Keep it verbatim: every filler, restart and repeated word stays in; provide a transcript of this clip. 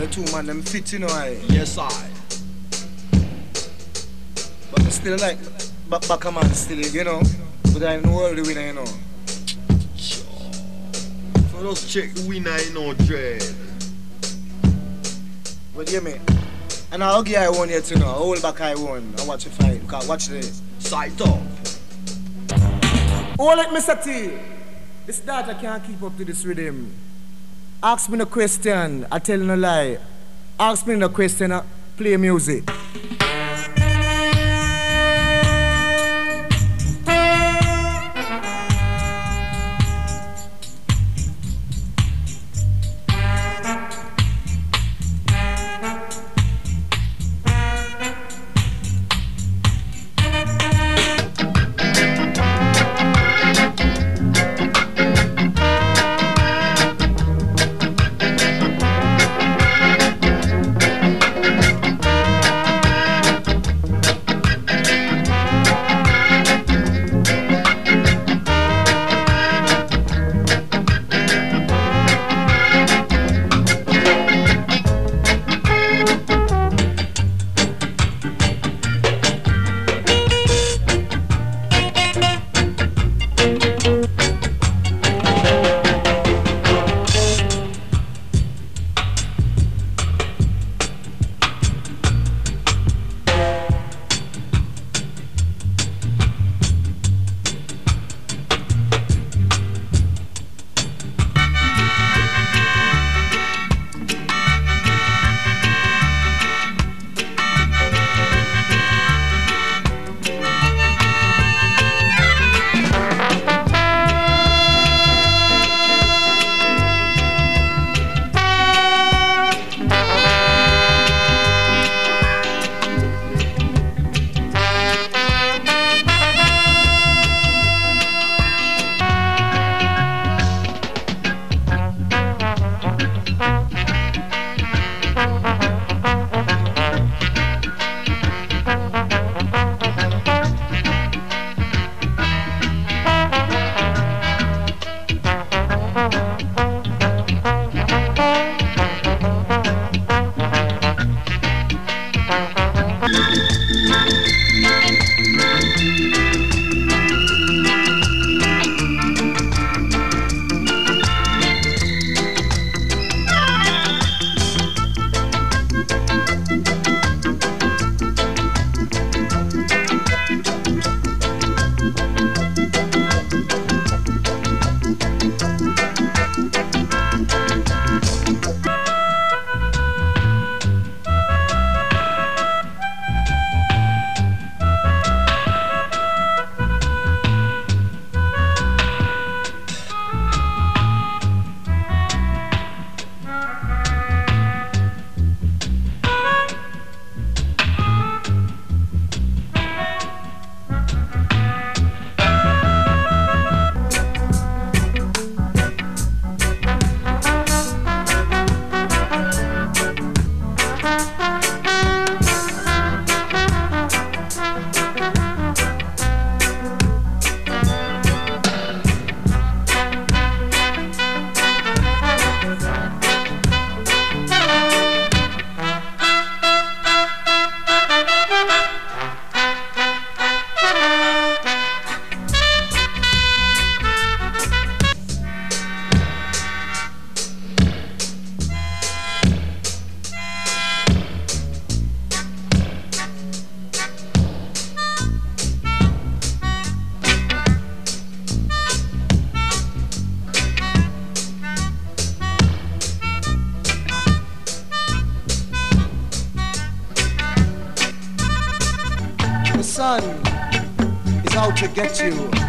the two man them fit, you know, I. Yes, I. But I still like back back a man still, you know. But I know the winner, you know. Sure. So just check the winner, you know, Dread. What do you mean? And I'll give I one yet, you know. Hold back I won and watch the fight. Because watch this. Sight up. Hold it, Mister T. This data can't keep up to this rhythm. Ask me no question, I tell no lie. Ask me no question, I play music. sun is out to get you.